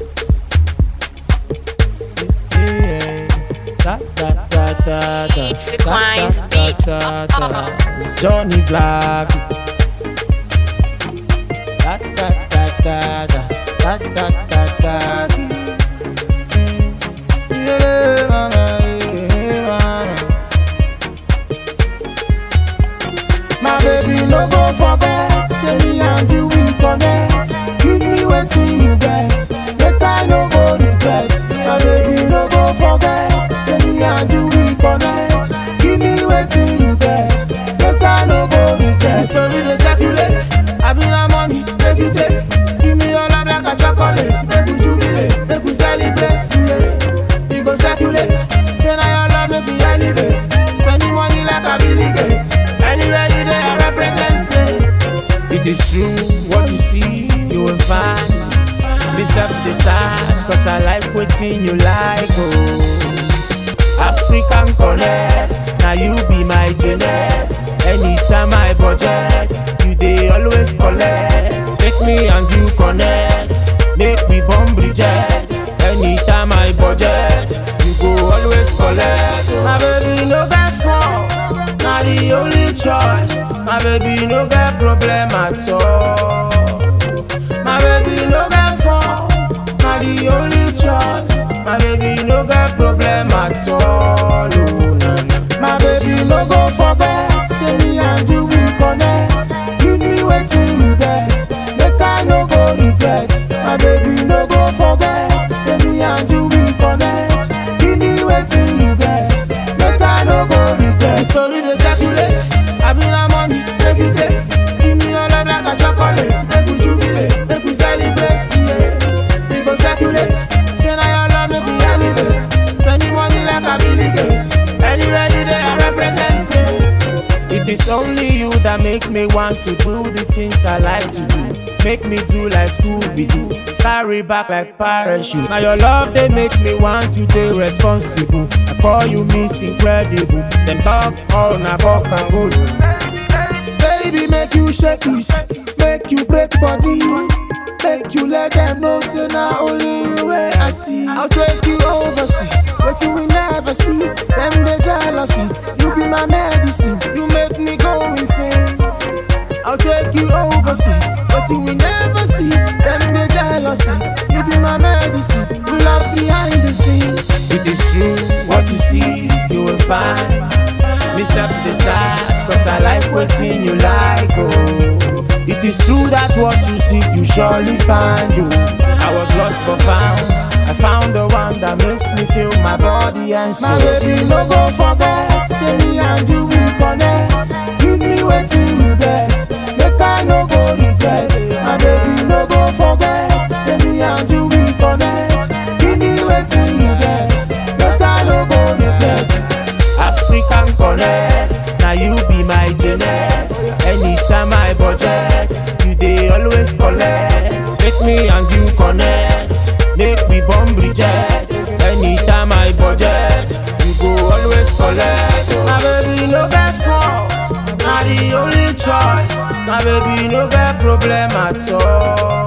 It's the Queen's beat. Johnny Black. Da da da da da da da da da. Yeah, mama, yeah, mama. My baby, no go forget. Say me and you we connect. Give me wetin you get. Make I no go regret. My baby, no go forget. Say me and you we connect. Give me wetin you get. Make I no go regret. The story dey circulate. I be na money, make you take. Give me your love like a chocolate. Make we jubilate, make we celebrate. Yeah, we go circulate. Say na your love make me elevate. Spending money like a Billy Gates. Anywhere you there, I represent it. It is true, what you see, you will find. Me self decide, cause I like waiting you like, oh. African connect, now you be my Janet. Anytime I budget, you dey always collect. Take me and you connect, make we bomb Bridget. Anytime I budget, you go always collect. My baby no get fault, not the only choice. My baby no get problem at all. My baby no get fault, not the only choice. My baby no get problem at all. Oh, nah, nah. My baby no go forget. Say me and you we connect. Give me wetin you get. Make I no go regret. My baby no go forget. Say me and you we connect. Give me wetin you get. Make I no go regret. The story dey circulate. I be na money, make you take. Give me your love like a chocolate. Make we jubilate, make we celebrate. Yeah, we go circulate. Say na your love make we elevate. Spending money like a Billy Gates. Anywhere you there, I represent it. It is only you that make me want to do the things I like to do. Make me do like Scooby-Doo, carry back like parachute. Now your love they make me want to be responsible. I call you Miss Incredible. Them talk all na cock and bull. Baby, make you shake it, make you break body, make you let them know say na only you where I see. I'll take you overseas, wetin we never see. Them they jealousy, you be my medicine. You make me go insane. I'll take you overseas, wetin we never see. Them they jealousy, you be my medicine. You love behind the scene. It is true, what you see, you will find. Me self decide, cause I like waiting you like, oh. It is true that what you seek, you surely find, oh. I was lost but found. I found the one that makes me feel my body and soul. My baby, no go forget. Say me and you we connect. Give me wetin you get. Make I no go regret. My baby, no go forget. Say me and you we connect. Give me wetin you get. Make I no go regret. African connect, now you be my Janet. Anytime I budget, you dey always collect. Take me and you connect, make we bomb Bridget. Anytime I budget, you go always collect. My baby no get fault, not the only choice. My baby no get problem at all.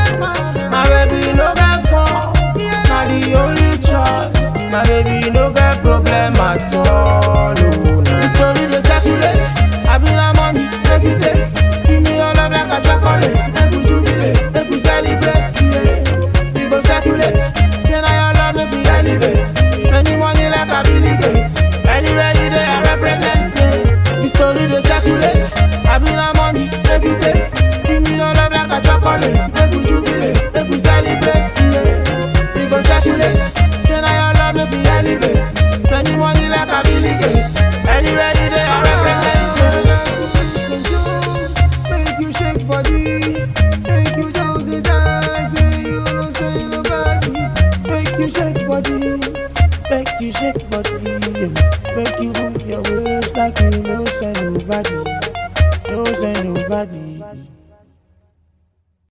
My baby no get fault, not the only choice. My baby no get problem at all. Oh, nah. The story dey circulate. I be na money, make you take. Give me your love like a chocolate. Make we jubilate, make we celebrate. Yeah, we go circulate. Say na your love make we elevate. Spending money like a Billy Gates. Anywhere you there, I represent it. The story dey circulate. I be na money, make you take. Give me your love like a chocolate. Make we jubilate, make we celebrate. Yeah, we go circulate. Say na your love make we elevate. Spending money like a Billy Gates. Anywhere you there, I represent it. Make you shake body, make you just the dance like say you don't say nobody. Make you shake body, make you shake body, yeah. Make you move your waist like you don't say nobody, don't say nobody.